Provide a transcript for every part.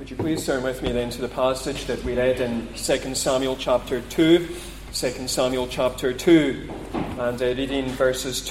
Would you please turn with me then to the passage that we read in 2 Samuel chapter 2. 2 Samuel chapter 2, and reading verses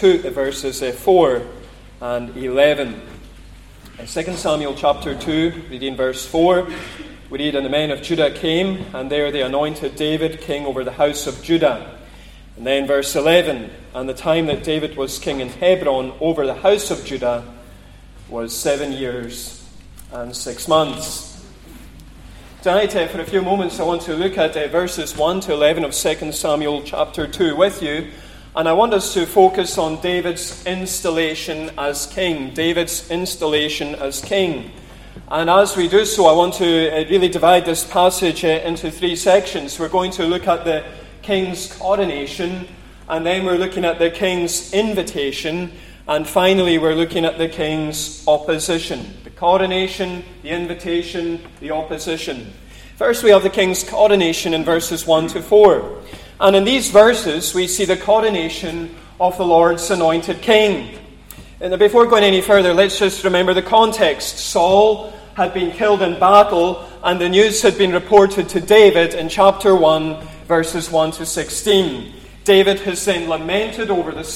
4 and 11. In 2 Samuel chapter 2, reading verse 4, we read, "And the men of Judah came, and there they anointed David king over the house of Judah." And then verse 11, "And the time that David was king in Hebron over the house of Judah was 7 years and 6 months." Tonight, for a few moments, I want to look at verses 1 to 11 of 2 Samuel chapter 2 with you. And I want us to focus on David's installation as king. David's installation as king. And as we do so, I want to really divide this passage into 3 sections. We're going to look at the king's coronation, and then we're looking at the king's invitation, and finally we're looking at the king's opposition. The coronation, the invitation, the opposition. First we have the king's coronation in verses 1 to 4. And in these verses we see the coronation of the Lord's anointed king. And before going any further, let's just remember the context. Saul had been killed in battle, and the news had been reported to David in chapter 1, verses 1 to 16. David has then lamented over the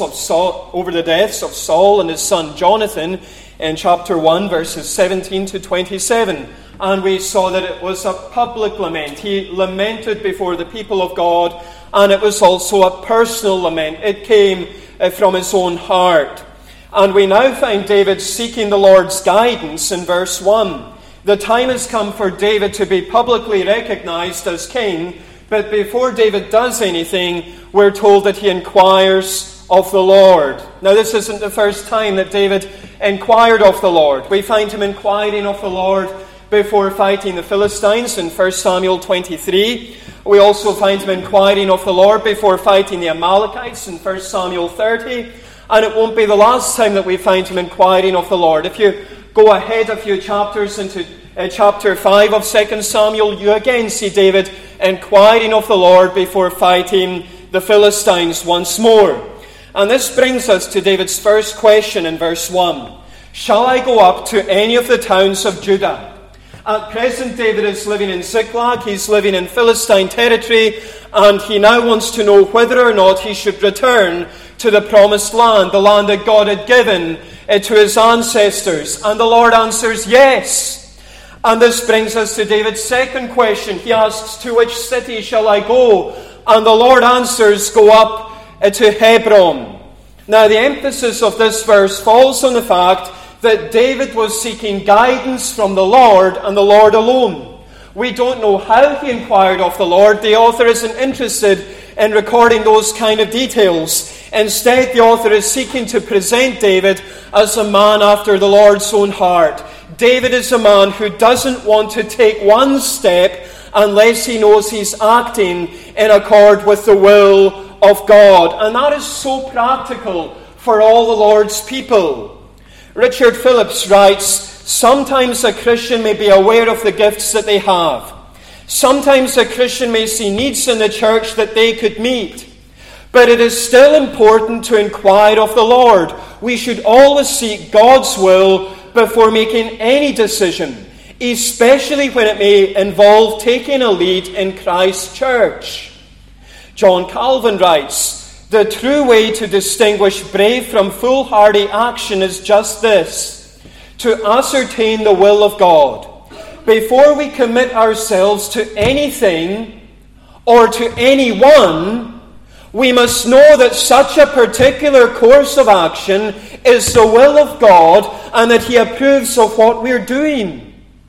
deaths of Saul and his son Jonathan in chapter 1, verses 17 to 27. And we saw that it was a public lament. He lamented before the people of God, and it was also a personal lament. It came from his own heart. And we now find David seeking the Lord's guidance in verse 1. The time has come for David to be publicly recognized as king, but before David does anything, we're told that he inquires of the Lord. Now, this isn't the first time that David inquired of the Lord. We find him inquiring of the Lord before fighting the Philistines in 1 Samuel 23. We also find him inquiring of the Lord before fighting the Amalekites in 1 Samuel 30. And it won't be the last time that we find him inquiring of the Lord. If you go ahead a few chapters into chapter 5 of 2 Samuel, you again see David inquiring of the Lord before fighting the Philistines once more. And this brings us to David's first question in verse 1. Shall I go up to any of the towns of Judah? At present, David is living in Ziklag. He's living in Philistine territory, and he now wants to know whether or not he should return to the promised land, the land that God had given to his ancestors. And the Lord answers yes. And this brings us to David's second question. He asks, to which city shall I go? And the Lord answers, go up to Hebron. Now, the emphasis of this verse falls on the fact that David was seeking guidance from the Lord and the Lord alone. We don't know how he inquired of the Lord. The author isn't interested in recording those kind of details. Instead, the author is seeking to present David as a man after the Lord's own heart. David is a man who doesn't want to take one step unless he knows he's acting in accord with the will of God. And that is so practical for all the Lord's people. Richard Phillips writes, sometimes a Christian may be aware of the gifts that they have. Sometimes a Christian may see needs in the church that they could meet. But it is still important to inquire of the Lord. We should always seek God's will before making any decision, especially when it may involve taking a lead in Christ's church. John Calvin writes, the true way to distinguish brave from foolhardy action is just this: to ascertain the will of God. Before we commit ourselves to anything or to anyone, we must know that such a particular course of action is the will of God and that He approves of what we're doing.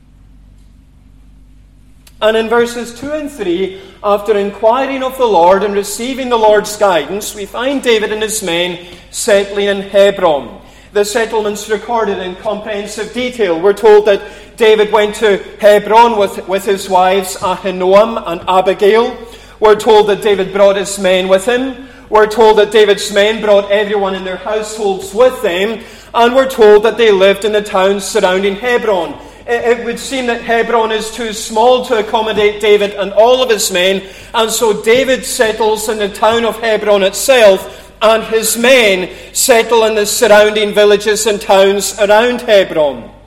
And in verses 2 and 3, after inquiring of the Lord and receiving the Lord's guidance, we find David and his men settling in Hebron. The settlement's recorded in comprehensive detail. We're told that David went to Hebron with his wives Ahinoam and Abigail. We're told that David brought his men with him. We're told that David's men brought everyone in their households with them. And we're told that they lived in the towns surrounding Hebron. It would seem that Hebron is too small to accommodate David and all of his men. And so David settles in the town of Hebron itself, and his men settle in the surrounding villages and towns around Hebron.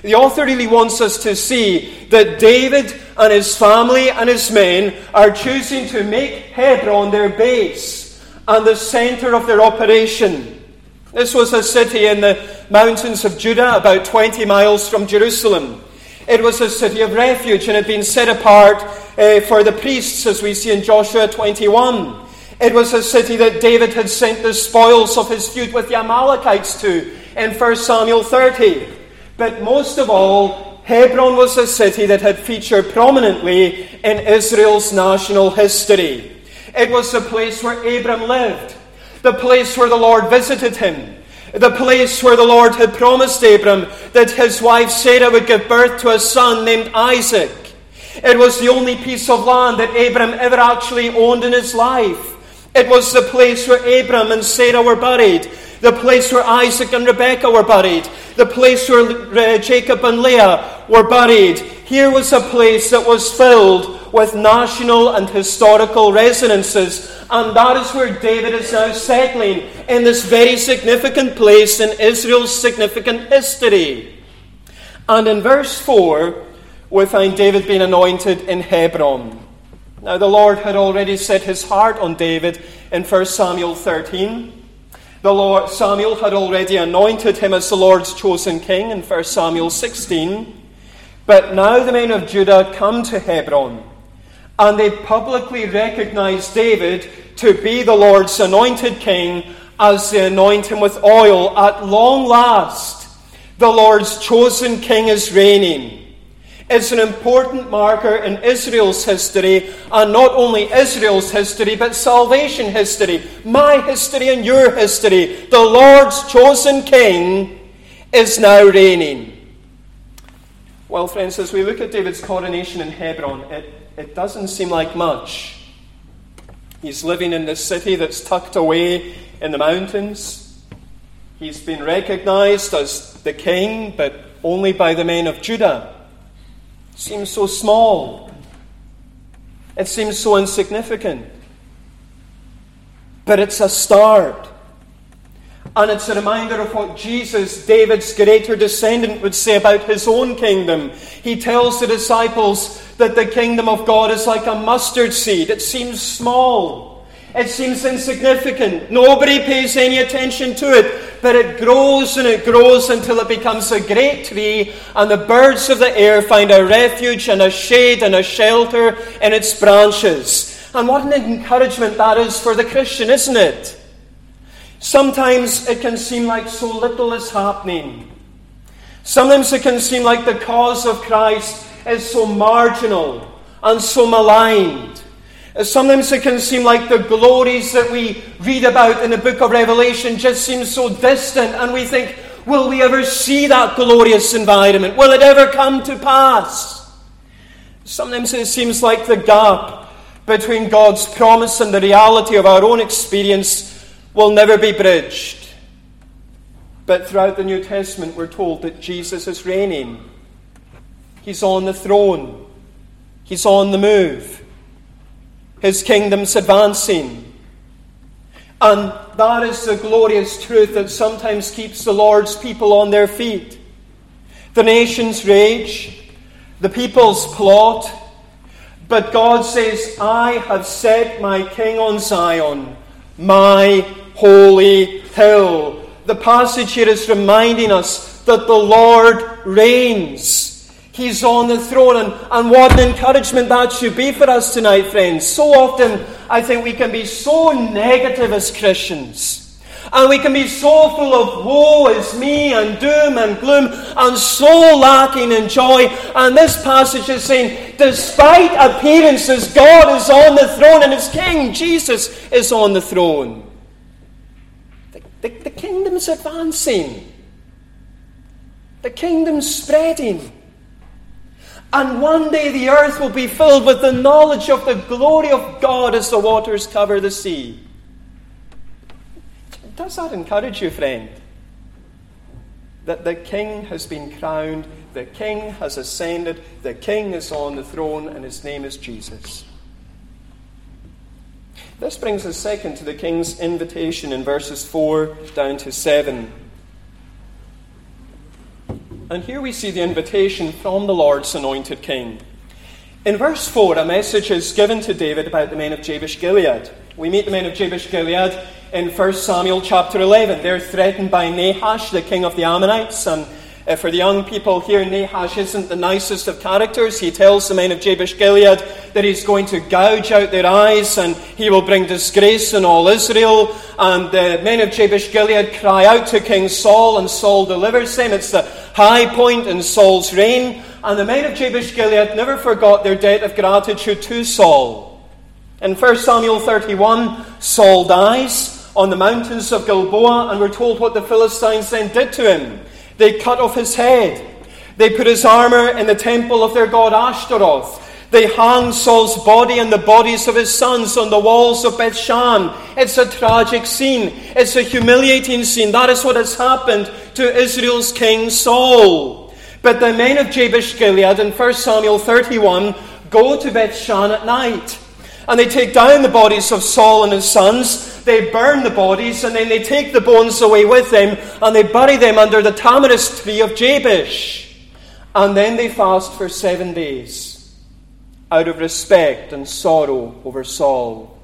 The author really wants us to see that David and his family and his men are choosing to make Hebron their base and the center of their operation. This was a city in the mountains of Judah, about 20 miles from Jerusalem. It was a city of refuge and had been set apart for the priests, as we see in Joshua 21. It was a city that David had sent the spoils of his feud with the Amalekites to in 1 Samuel 30. But most of all, Hebron was a city that had featured prominently in Israel's national history. It was the place where Abram lived, the place where the Lord visited him, the place where the Lord had promised Abram that his wife Sarah would give birth to a son named Isaac. It was the only piece of land that Abram ever actually owned in his life. It was the place where Abram and Sarah were buried, the place where Isaac and Rebekah were buried, the place where Jacob and Leah were buried. Here was a place that was filled with national and historical resonances, and that is where David is now settling, in this very significant place in Israel's significant history. And in verse 4, we find David being anointed in Hebron. Now the Lord had already set his heart on David in 1 Samuel 13. Samuel had already anointed him as the Lord's chosen king in 1 Samuel 16. But now the men of Judah come to Hebron, and they publicly recognize David to be the Lord's anointed king as they anoint him with oil. At long last, the Lord's chosen king is reigning. It's an important marker in Israel's history, and not only Israel's history, but salvation history, my history and your history. The Lord's chosen king is now reigning. Well, friends, as we look at David's coronation in Hebron, it doesn't seem like much. He's living in this city that's tucked away in the mountains. He's been recognized as the king, but only by the men of Judah. It seems so small. It seems so insignificant. But it's a start. And it's a reminder of what Jesus, David's greater descendant, would say about his own kingdom. He tells the disciples that the kingdom of God is like a mustard seed. It seems small. It seems insignificant. Nobody pays any attention to it. But it grows and it grows until it becomes a great tree, and the birds of the air find a refuge and a shade and a shelter in its branches. And what an encouragement that is for the Christian, isn't it? Sometimes it can seem like so little is happening. Sometimes it can seem like the cause of Christ is so marginal and so maligned. Sometimes it can seem like the glories that we read about in the book of Revelation just seem so distant, and we think, will we ever see that glorious environment? Will it ever come to pass? Sometimes it seems like the gap between God's promise and the reality of our own experience will never be bridged. But throughout the New Testament, we're told that Jesus is reigning. He's on the throne. He's on the move. His kingdom's advancing. And that is the glorious truth that sometimes keeps the Lord's people on their feet. The nations rage, the peoples plot, but God says, I have set my king on Zion, my holy hill. The passage here is reminding us that the Lord reigns. He's on the throne, and what an encouragement that should be for us tonight, friends. So often, I think we can be so negative as Christians, and we can be so full of woe is me, and doom and gloom, and so lacking in joy. And this passage is saying, despite appearances, God is on the throne, and His King, Jesus, is on the throne. The kingdom's advancing. The kingdom's spreading. And one day the earth will be filled with the knowledge of the glory of God as the waters cover the sea. Does that encourage you, friend? That the King has been crowned, the King has ascended, the King is on the throne, and His name is Jesus. This brings us second to the King's invitation in verses 4 down to 7. And here we see the invitation from the Lord's anointed king. In verse 4, a message is given to David about the men of Jabesh-Gilead. We meet the men of Jabesh-Gilead in 1 Samuel chapter 11. They're threatened by Nahash, the king of the Ammonites. And for the young people here, Nahash isn't the nicest of characters. He tells the men of Jabesh-Gilead that he's going to gouge out their eyes and he will bring disgrace on all Israel. And the men of Jabesh-Gilead cry out to King Saul, and Saul delivers them. It's the high point in Saul's reign. And the men of Jabesh-Gilead never forgot their debt of gratitude to Saul. In 1 Samuel 31, Saul dies on the mountains of Gilboa, and we're told what the Philistines then did to him. They cut off his head. They put his armor in the temple of their god Ashtaroth. They hanged Saul's body and the bodies of his sons on the walls of Bethshan. It's a tragic scene. It's a humiliating scene. That is what has happened to Israel's king Saul. But the men of Jabesh-Gilead in 1 Samuel 31 go to Bethshan at night. And they take down the bodies of Saul and his sons. They burn the bodies, and then they take the bones away with them, and they bury them under the tamarisk tree of Jabesh. And then they fast for 7 days, out of respect and sorrow over Saul.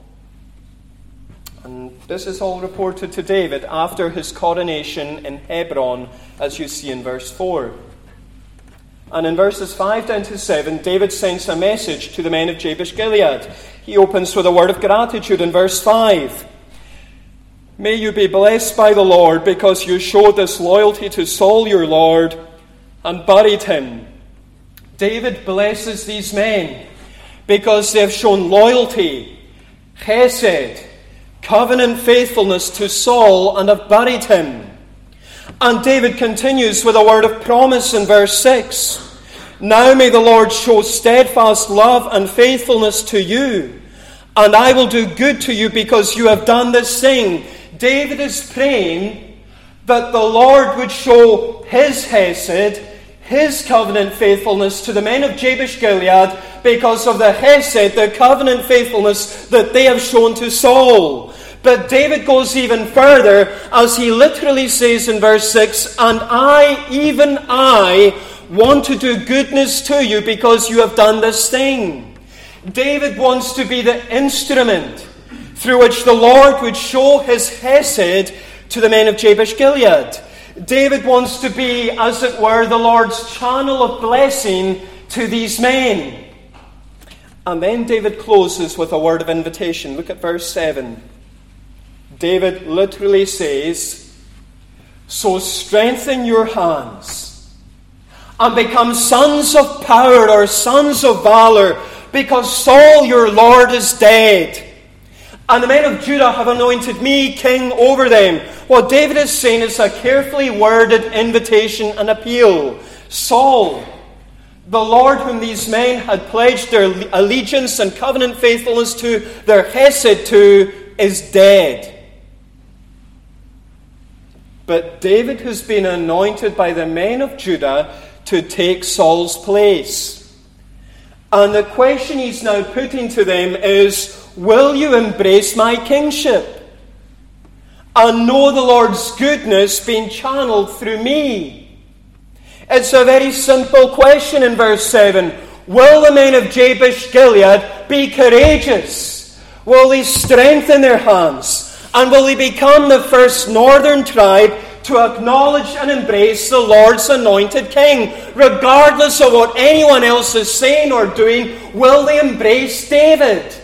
And this is all reported to David after his coronation in Hebron, as you see in verse 4. And in verses 5 down to 7, David sends a message to the men of Jabesh-Gilead. He opens with a word of gratitude in verse 5. May you be blessed by the Lord, because you showed this loyalty to Saul your Lord and buried him. David blesses these men because they have shown loyalty, chesed, covenant faithfulness to Saul, and have buried him. And David continues with a word of promise in verse 6. Now may the Lord show steadfast love and faithfulness to you, and I will do good to you because you have done this thing. David is praying that the Lord would show his hesed, his covenant faithfulness to the men of Jabesh-Gilead because of the hesed, the covenant faithfulness that they have shown to Saul. But David goes even further, as he literally says in verse 6, and I, even I, want to do goodness to you because you have done this thing. David wants to be the instrument through which the Lord would show his hesed to the men of Jabesh-Gilead. David wants to be, as it were, the Lord's channel of blessing to these men. And then David closes with a word of invitation. Look at verse 7. David literally says, so strengthen your hands and become sons of power or sons of valor, because Saul your Lord is dead, and the men of Judah have anointed me king over them. What David is saying is a carefully worded invitation and appeal. Saul, the Lord whom these men had pledged their allegiance and covenant faithfulness to, their hesed to, is dead. But David has been anointed by the men of Judah to take Saul's place. And the question he's now putting to them is, will you embrace my kingship and know the Lord's goodness being channeled through me? It's a very simple question in verse 7. Will the men of Jabesh-Gilead be courageous? Will they strengthen their hands? And will they become the first northern tribe to acknowledge and embrace the Lord's anointed king? Regardless of what anyone else is saying or doing, will they embrace David?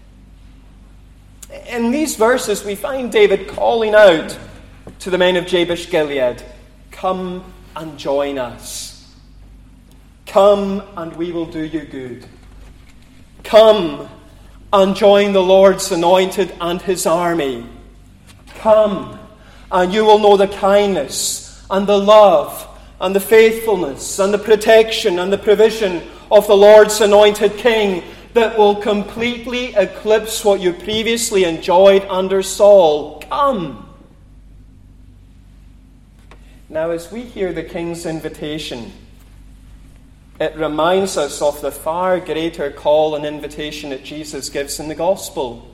In these verses, we find David calling out to the men of Jabesh-Gilead, come and join us. Come and we will do you good. Come and join the Lord's anointed and his army. Come, and you will know the kindness and the love and the faithfulness and the protection and the provision of the Lord's anointed king that will completely eclipse what you previously enjoyed under Saul. Come. Now, as we hear the king's invitation, it reminds us of the far greater call and invitation that Jesus gives in the gospel.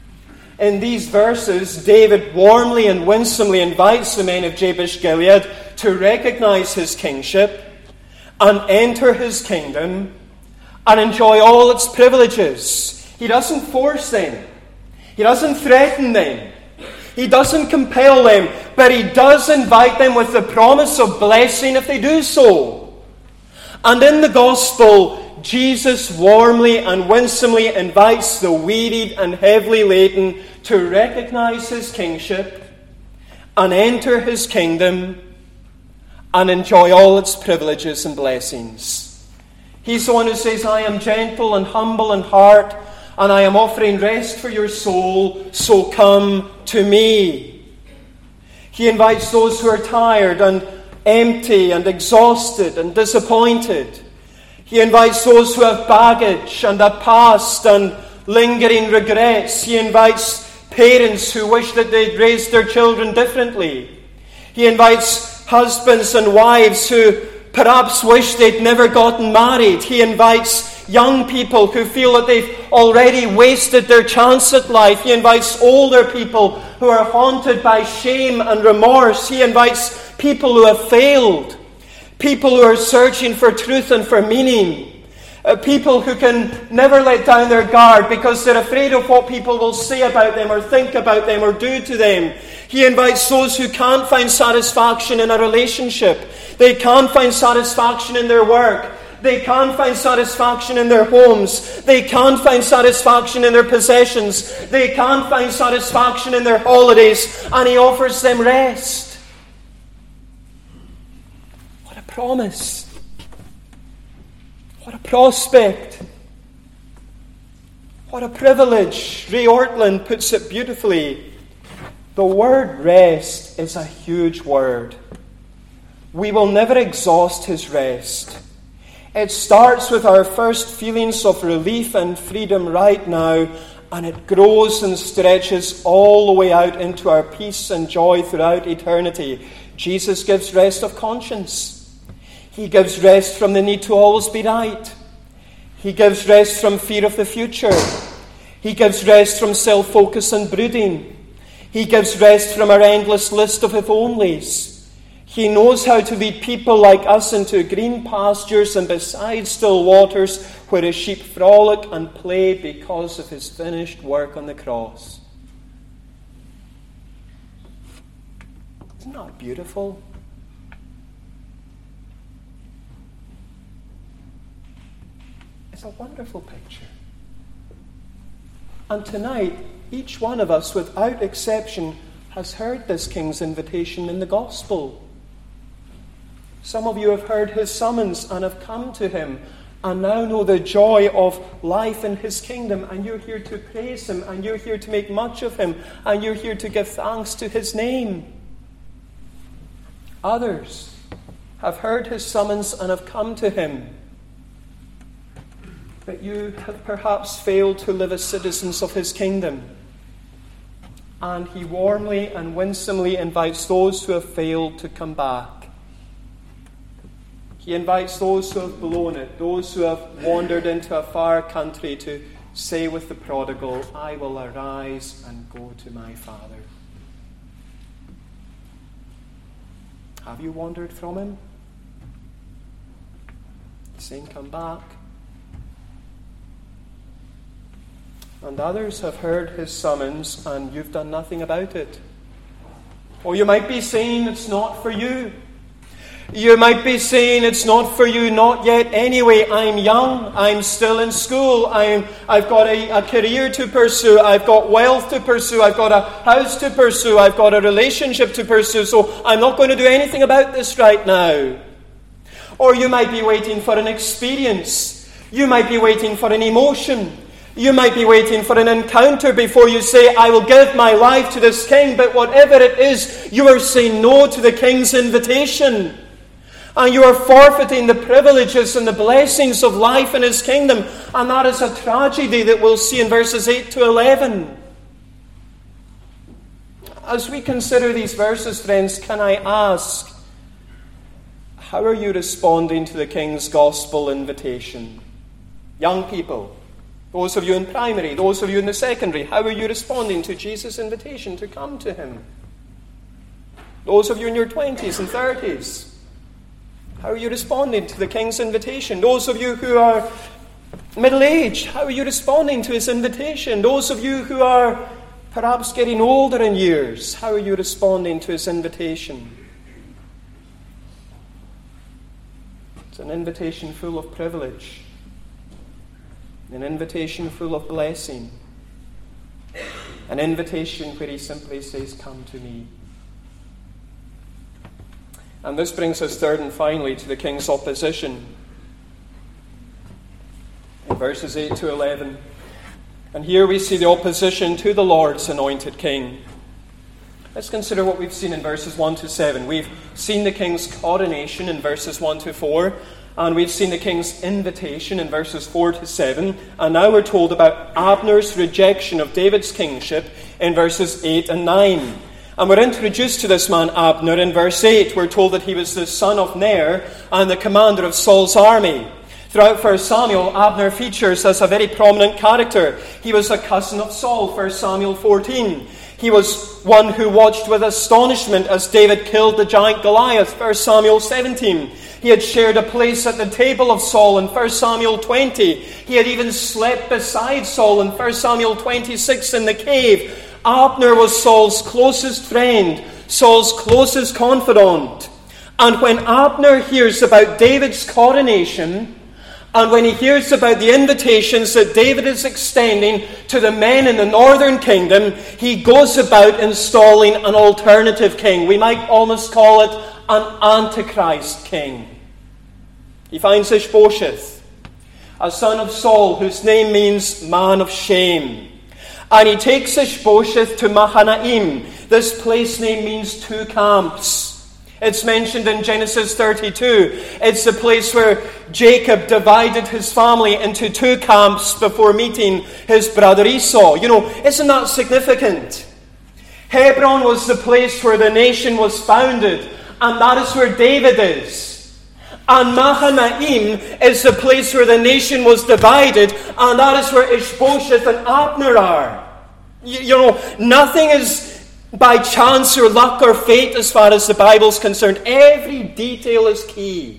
In these verses, David warmly and winsomely invites the men of Jabesh-Gilead to recognize his kingship and enter his kingdom and enjoy all its privileges. He doesn't force them. He doesn't threaten them. He doesn't compel them, but he does invite them with the promise of blessing if they do so. And in the gospel, Jesus warmly and winsomely invites the wearied and heavily laden to recognize his kingship and enter his kingdom and enjoy all its privileges and blessings. He's the one who says, I am gentle and humble in heart, and I am offering rest for your soul, so come to me. He invites those who are tired and empty and exhausted and disappointed. He invites those who have baggage and a past and lingering regrets. He invites parents who wish that they'd raised their children differently. He invites husbands and wives who perhaps wish they'd never gotten married. He invites young people who feel that they've already wasted their chance at life. He invites older people who are haunted by shame and remorse. He invites people who have failed, people who are searching for truth and for meaning, people who can never let down their guard because they're afraid of what people will say about them or think about them or do to them. He invites those who can't find satisfaction in a relationship. They can't find satisfaction in their work. They can't find satisfaction in their homes. They can't find satisfaction in their possessions. They can't find satisfaction in their holidays. And he offers them rest. What a promise. What a prospect. What a privilege. Ray Ortlund puts it beautifully. The word rest is a huge word. We will never exhaust his rest. It starts with our first feelings of relief and freedom right now, and it grows and stretches all the way out into our peace and joy throughout eternity. Jesus gives rest of conscience. He gives rest from the need to always be right. He gives rest from fear of the future. He gives rest from self-focus and brooding. He gives rest from our endless list of if-onlys. He knows how to lead people like us into green pastures and beside still waters where his sheep frolic and play because of his finished work on the cross. Isn't that beautiful? It's a wonderful picture. And tonight, each one of us, without exception, has heard this King's invitation in the gospel. Some of you have heard his summons and have come to him and now know the joy of life in his kingdom, and you're here to praise him, and you're here to make much of him, and you're here to give thanks to his name. Others have heard his summons and have come to him, but you have perhaps failed to live as citizens of his kingdom. And he warmly and winsomely invites those who have failed to come back. He invites those who have blown it, those who have wandered into a far country, to say with the prodigal, I will arise and go to my Father. Have you wandered from him? He's saying, come back. And others have heard his summons and you've done nothing about it. Or you might be saying it's not for you. You might be saying it's not for you, not yet anyway. I'm young, I'm still in school, I've got a career to pursue, I've got wealth to pursue, I've got a house to pursue, I've got a relationship to pursue, so I'm not going to do anything about this right now. Or you might be waiting for an experience. You might be waiting for an emotion. You might be waiting for an encounter before you say, I will give my life to this king. But whatever it is, you are saying no to the king's invitation. And you are forfeiting the privileges and the blessings of life in his kingdom. And that is a tragedy that we'll see in verses 8 to 11. As we consider these verses, friends, can I ask, how are you responding to the king's gospel invitation? Young people, those of you in primary, those of you in the secondary, how are you responding to Jesus' invitation to come to him? Those of you in your 20s and 30s, how are you responding to the king's invitation? Those of you who are middle-aged, how are you responding to his invitation? Those of you who are perhaps getting older in years, how are you responding to his invitation? It's an invitation full of privilege, an invitation full of blessing, an invitation where he simply says, "Come to me." And this brings us third and finally to the king's opposition. In verses 8 to 11. And here we see the opposition to the Lord's anointed king. Let's consider what we've seen in verses 1 to 7. We've seen the king's coronation in verses 1 to 4. And we've seen the king's invitation in verses 4 to 7. And now we're told about Abner's rejection of David's kingship in verses 8 and 9. And we're introduced to this man Abner in verse 8. We're told that he was the son of Ner and the commander of Saul's army. Throughout 1 Samuel, Abner features as a very prominent character. He was a cousin of Saul, 1 Samuel 14. He was one who watched with astonishment as David killed the giant Goliath, 1 Samuel 17. He had shared a place at the table of Saul in 1 Samuel 20. He had even slept beside Saul in 1 Samuel 26 in the cave. Abner was Saul's closest friend, Saul's closest confidant. And when Abner hears about David's coronation, and when he hears about the invitations that David is extending to the men in the northern kingdom, he goes about installing an alternative king. We might almost call it an antichrist king. He finds Ishbosheth, a son of Saul, whose name means man of shame. And he takes Ishbosheth to Mahanaim. This place name means 2 camps. It's mentioned in Genesis 32. It's the place where Jacob divided his family into 2 camps before meeting his brother Esau. Isn't that significant? Hebron was the place where the nation was founded, and that is where David is. And Mahanaim is the place where the nation was divided, and that is where Ishbosheth and Abner are. Nothing is by chance or luck or fate as far as the Bible's concerned. Every detail is key.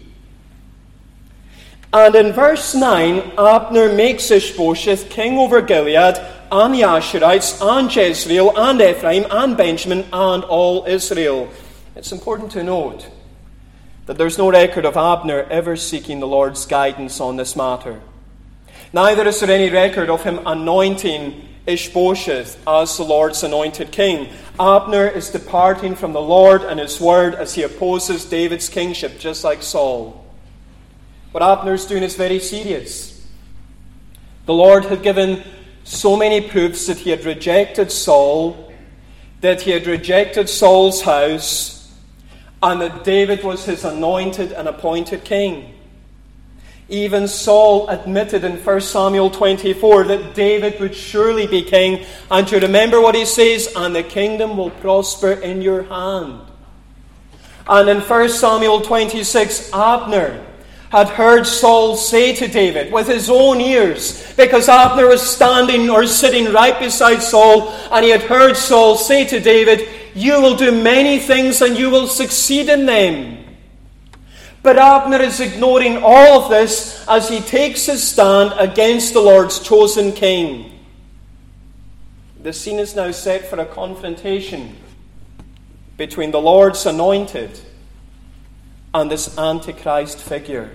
And in verse 9, Abner makes Ishbosheth king over Gilead and the Asherites and Jezreel and Ephraim and Benjamin and all Israel. It's important to note that there's no record of Abner ever seeking the Lord's guidance on this matter. Neither is there any record of him anointing Ishbosheth as the Lord's anointed king. Abner is departing from the Lord and his word as he opposes David's kingship, just like Saul. What Abner's doing is very serious. The Lord had given so many proofs that he had rejected Saul, that he had rejected Saul's house, and that David was his anointed and appointed king. Even Saul admitted in 1 Samuel 24 that David would surely be king. And you remember what he says, "And the kingdom will prosper in your hand." And in 1 Samuel 26, Abner had heard Saul say to David with his own ears, because Abner was standing or sitting right beside Saul, and he had heard Saul say to David, "You will do many things and you will succeed in them." But Abner is ignoring all of this as he takes his stand against the Lord's chosen king. The scene is now set for a confrontation between the Lord's anointed and this Antichrist figure.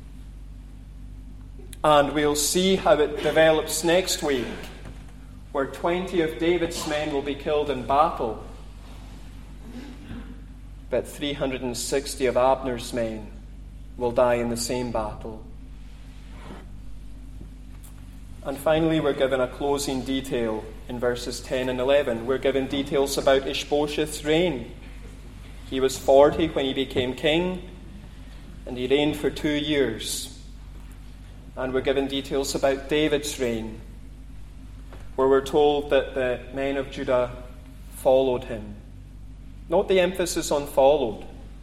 And we'll see how it develops next week, where 20 of David's men will be killed in battle, but 360 of Abner's men will die in the same battle. And finally, we're given a closing detail in verses 10 and 11. We're given details about Ishbosheth's reign. He was 40 when he became king, and he reigned for 2 years. And we're given details about David's reign, where we're told that the men of Judah followed him. Note the emphasis on followed.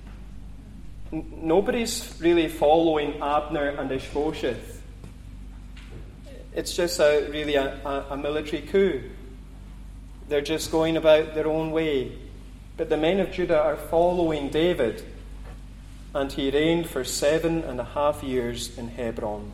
Nobody's really following Abner and Ishbosheth. It's just really a military coup. They're just going about their own way. But the men of Judah are following David, and he reigned for 7.5 years in Hebron.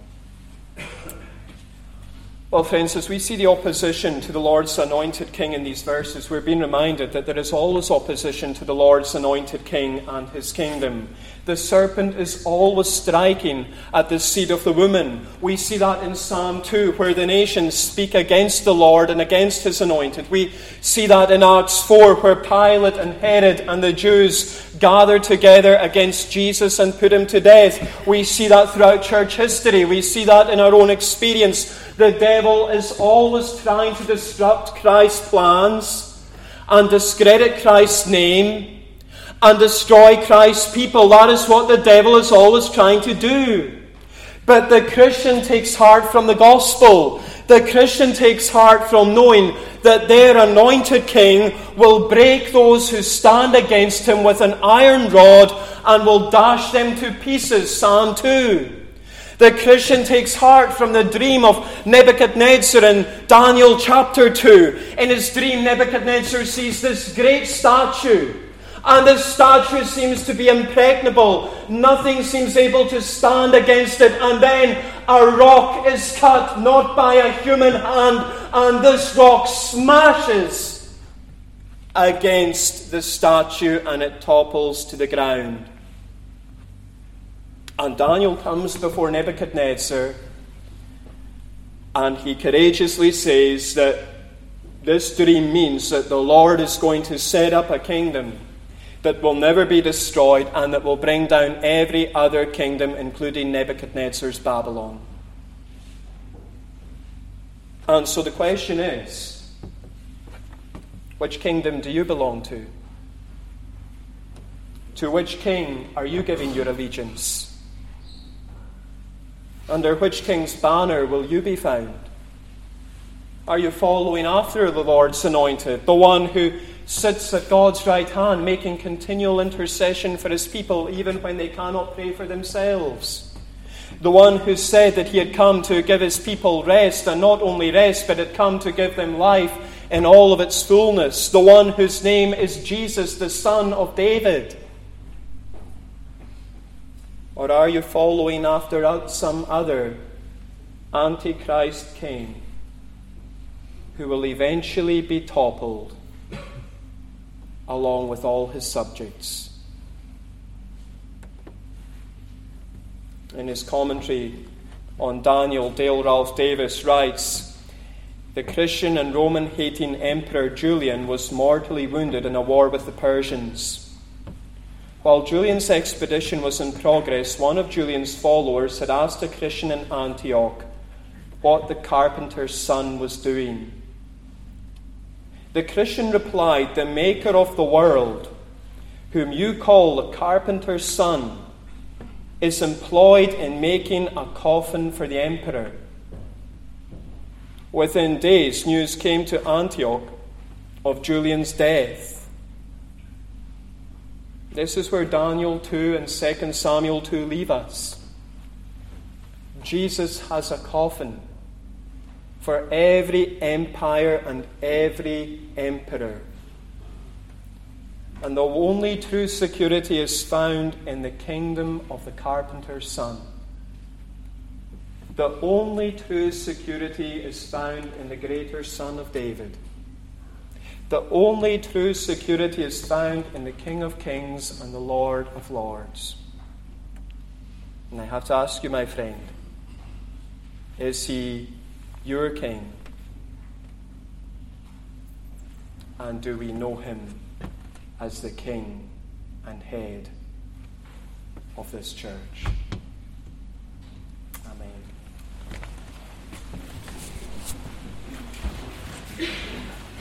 Well, friends, as we see the opposition to the Lord's anointed king in these verses, we're being reminded that there is always opposition to the Lord's anointed king and his kingdom. The serpent is always striking at the seed of the woman. We see that in Psalm 2, where the nations speak against the Lord and against his anointed. We see that in Acts 4, where Pilate and Herod and the Jews gather together against Jesus and put him to death. We see that throughout church history. We see that in our own experience. The devil is always trying to disrupt Christ's plans and discredit Christ's name and destroy Christ's people. That is what the devil is always trying to do. But the Christian takes heart from the gospel. The Christian takes heart from knowing that their anointed king will break those who stand against him with an iron rod and will dash them to pieces. Psalm 2. The Christian takes heart from the dream of Nebuchadnezzar in Daniel chapter 2. In his dream, Nebuchadnezzar sees this great statue. And this statue seems to be impregnable. Nothing seems able to stand against it. And then a rock is cut, not by a human hand. And this rock smashes against the statue and it topples to the ground. And Daniel comes before Nebuchadnezzar and he courageously says that this dream means that the Lord is going to set up a kingdom that will never be destroyed and that will bring down every other kingdom, including Nebuchadnezzar's Babylon. And so the question is, which kingdom do you belong to? To which king are you giving your allegiance? Under which king's banner will you be found? Are you following after the Lord's anointed, the one who sits at God's right hand, making continual intercession for his people, even when they cannot pray for themselves? The one who said that he had come to give his people rest, and not only rest, but had come to give them life in all of its fullness. The one whose name is Jesus, the Son of David. Or are you following after some other Antichrist king who will eventually be toppled along with all his subjects? In his commentary on Daniel, Dale Ralph Davis writes, "The Christian and Roman-hating Emperor Julian was mortally wounded in a war with the Persians. While Julian's expedition was in progress, one of Julian's followers had asked a Christian in Antioch what the carpenter's son was doing. The Christian replied, 'The maker of the world, whom you call the carpenter's son, is employed in making a coffin for the emperor.' Within days, news came to Antioch of Julian's death." This is where Daniel 2 and 2 Samuel 2 leave us. Jesus has a coffin for every empire and every emperor. And the only true security is found in the kingdom of the carpenter's son. The only true security is found in the greater Son of David. The only true security is found in the King of Kings and the Lord of Lords. And I have to ask you, my friend, is he your King? And do we know him as the King and head of this church?